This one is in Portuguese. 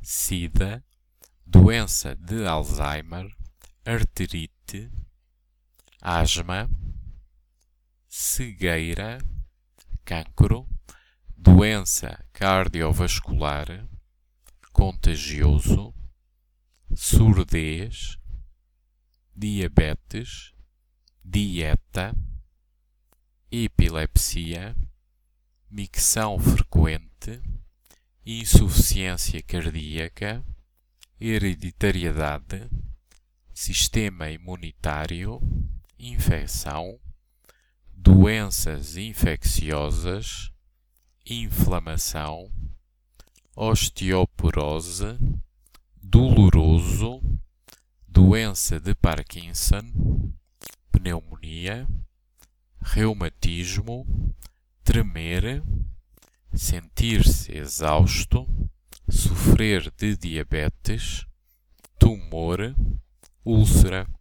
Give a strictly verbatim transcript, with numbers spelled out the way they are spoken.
sida, doença de Alzheimer, artrite, asma, cegueira, cancro, doença cardiovascular, contagioso, surdez, diabetes, dieta, epilepsia, micção frequente, insuficiência cardíaca, hereditariedade, sistema imunitário, infecção, doenças infecciosas, inflamação, osteoporose, doloroso, doença de Parkinson, pneumonia, reumatismo, tremer, sentir-se exausto, sofrer de diabetes, tumor, úlcera.